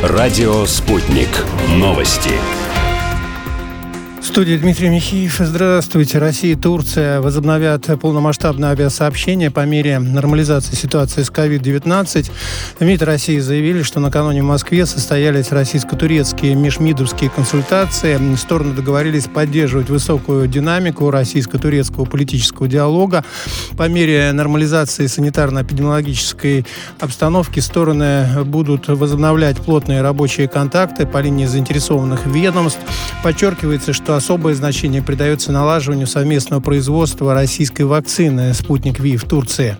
Радио «Спутник». Новости. В студии Дмитрий Михеев. Здравствуйте. Россия и Турция возобновят полномасштабное авиасообщение по мере нормализации ситуации с COVID-19. В МИД России заявили, что накануне в Москве состоялись российско-турецкие межмидовские консультации. Стороны договорились поддерживать высокую динамику российско-турецкого политического диалога. По мере нормализации санитарно-эпидемиологической обстановки стороны будут возобновлять плотные рабочие контакты по линии заинтересованных ведомств. Подчеркивается, что особое значение придается налаживанию совместного производства российской вакцины «Спутник Ви» в Турции.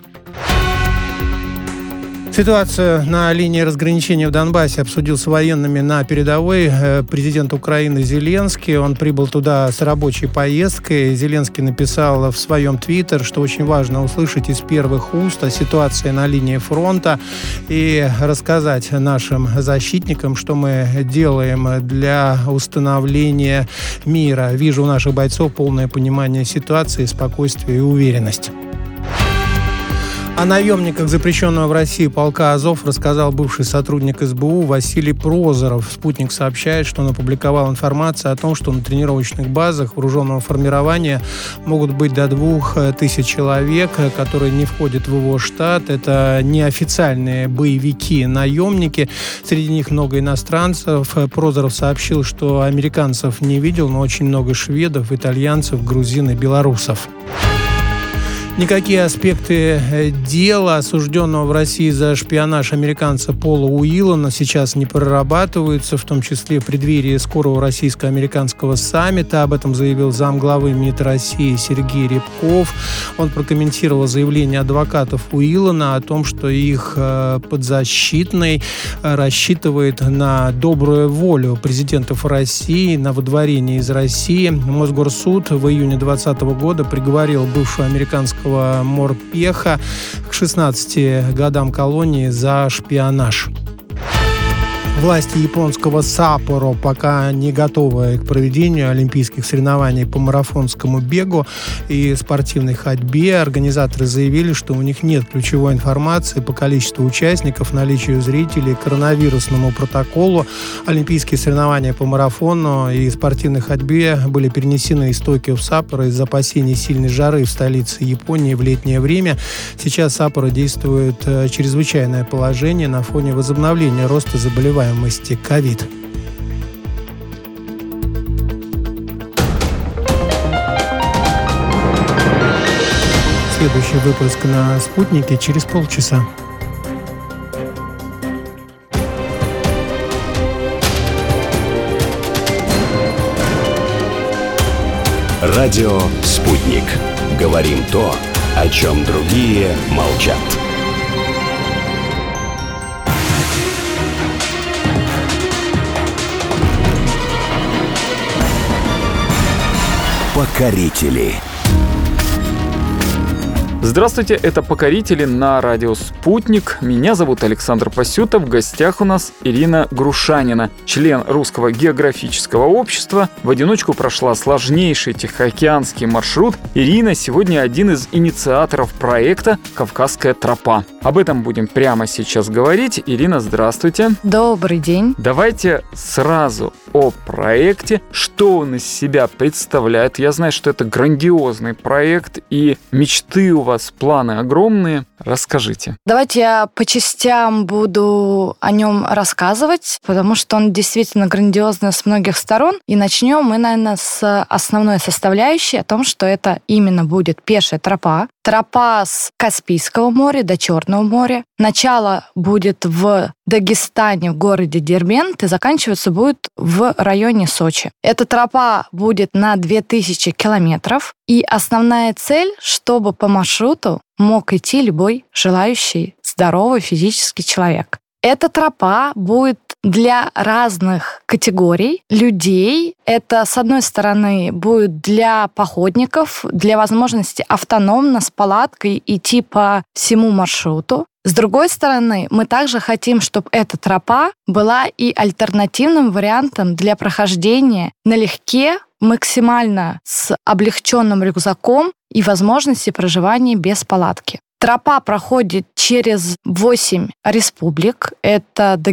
Ситуацию на линии разграничения в Донбассе обсудил с военными на передовой президент Украины Зеленский. Он прибыл туда с рабочей поездкой. Зеленский написал в своем твиттер, что очень важно услышать из первых уст о ситуации на линии фронта и рассказать нашим защитникам, что мы делаем для установления мира. Вижу у наших бойцов полное понимание ситуации, спокойствие и уверенность. О наемниках запрещенного в России полка «Азов» рассказал бывший сотрудник СБУ Василий Прозоров. «Спутник» сообщает, что он опубликовал информацию о том, что на тренировочных базах вооруженного формирования могут быть до 2000 человек, которые не входят в его штат. Это неофициальные боевики-наемники. Среди них много иностранцев. Прозоров сообщил, что американцев не видел, но очень много шведов, итальянцев, грузин и белорусов. Никакие аспекты дела осужденного в России за шпионаж американца Пола Уиллана сейчас не прорабатываются, в том числе в преддверии скорого российско-американского саммита. Об этом заявил замглавы МИД России Сергей Рябков. Он прокомментировал заявление адвокатов Уиллана о том, что их подзащитный рассчитывает на добрую волю президентов России на выдворение из России. Мосгорсуд в июне 2020 года приговорил бывшего американского морпеха к 16 годам колонии за шпионаж. Власти японского Саппоро пока не готовы к проведению олимпийских соревнований по марафонскому бегу и спортивной ходьбе. Организаторы заявили, что у них нет ключевой информации по количеству участников, наличию зрителей, коронавирусному протоколу. Олимпийские соревнования по марафону и спортивной ходьбе были перенесены из Токио в Саппоро из-за опасений сильной жары в столице Японии в летнее время. Сейчас в Саппоро действует чрезвычайное положение на фоне возобновления роста заболеваемости ковид. Следующий выпуск на «Спутнике» через полчаса. Радио «Спутник». Говорим то, о чем другие молчат. Покорители. Здравствуйте, это «Покорители» на радио «Спутник». Меня зовут Александр Пасютов. В гостях у нас Ирина Грушанина, член Русского географического общества. В одиночку прошла сложнейший тихоокеанский маршрут. Ирина сегодня один из инициаторов проекта «Кавказская тропа». Об этом будем прямо сейчас говорить. Ирина, здравствуйте. Добрый день. Давайте сразу о проекте. Что он из себя представляет? Я знаю, что это грандиозный проект, и мечты у вас, планы огромные. Расскажите. Давайте я по частям буду о нем рассказывать, потому что он действительно грандиозный с многих сторон. И начнем мы, наверное, с основной составляющей, о том, что это именно будет пешая тропа. Тропа с Каспийского моря до Черного моря. Начало будет в Дагестане, в городе Дербент, и заканчиваться будет в районе Сочи. Эта тропа будет на 2000 километров. И основная цель, чтобы по маршруту мог идти любой желающий здоровый физический человек. Эта тропа будет для разных категорий людей. Это, с одной стороны, будет для походников, для возможности автономно с палаткой идти по всему маршруту. С другой стороны, мы также хотим, чтобы эта тропа была и альтернативным вариантом для прохождения налегке, максимально с облегченным рюкзаком и возможности проживания без палатки. Тропа проходит через 8 республик. Это